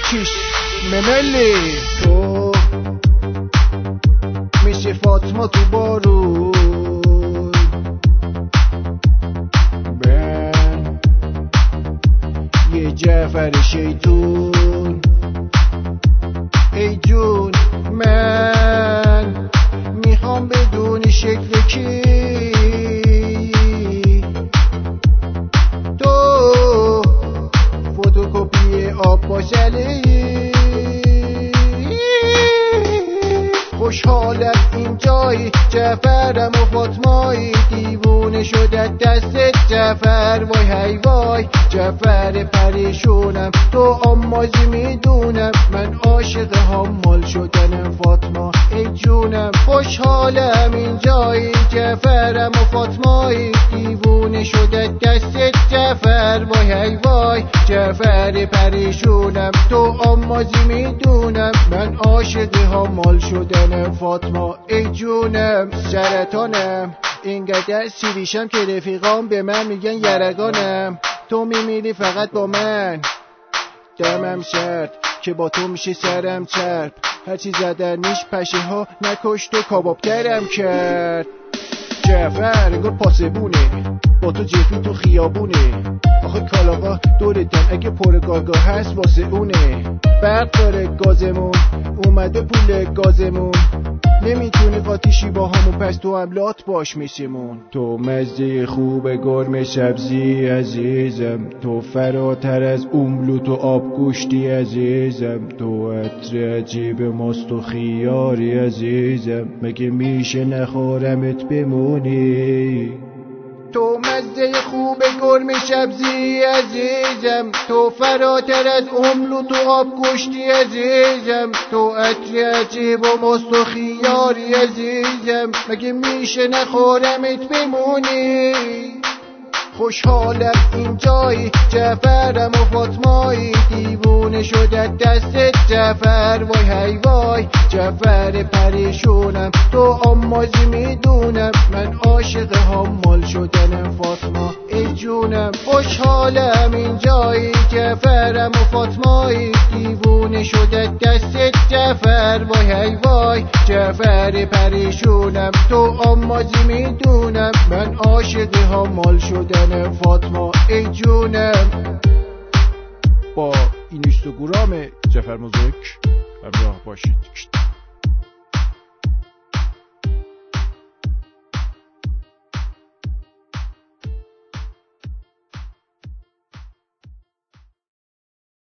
چیش مملی تو میشه فاطمه تو بارون من یه جعفر شیطون ای جون من میخوام بدونی شکل کی تو فتوکپی آب باشلی خوشحالم اینجایی جعفرم و فاطمایی دیوونه شده دستت جعفر وای هی وای جعفر پریشونم تو آمازی میدونم من عاشق حمال شدنم فاطمه ای جونم خوشحالم اینجایی جعفرم و فاطمایی دیوونه شده دستت جعفر وای هی وای جعفر پریشونم تو آمازی میدونم من عاشق حمال شدنم فاطمه ای جونم سرطانم اینقدر سیریشم که رفیقام به من میگن یرگانم تو میمیری فقط با من دمم سرد که با تو میشه سرم چرب هرچی زدنیش پشه ها نکشت و کبابترم کرد جعفر انگار پاسبونه با تو جفی تو خیابونه آخه کالاقا دورتن اگه پر گاگا هست واسه اونه برق داره گازمون اومده پول گازمون نمیتونی قاتیشی با همون پس تو هم لات باش میشیمون تو مزه خوب گرم سبزی عزیزم تو فراتر از اوملوت و آب گوشتی عزیزم تو عطر عجیب ماست و خیاری عزیزم مگه میشه نخورمت بمونی تو مزه خوب گرم سبزی عزیزم تو فراتر از املوت و آب گوشتی عزیزم تو عطر عجیب و ماست و خیاری عزیزم مگه میشه نخورمت بمونی خوشحالم اینجایی جعفرم و فاطمایی دیوونه شده دستت جعفر وای هی وای جعفر پریشونم تو آمازی میدونم من عاشق حمال شدنم فاطمه ای جونم خوشحالم اینجایی جعفرم و فاطمایی دیوونه شده دستت جعفر وای هی وای جعفر پریشونم تو آمازی میدونم من عاشق حمال شدنم فاطمه ای جونم با اینستاگرام جعفر موزیک همراه باشید.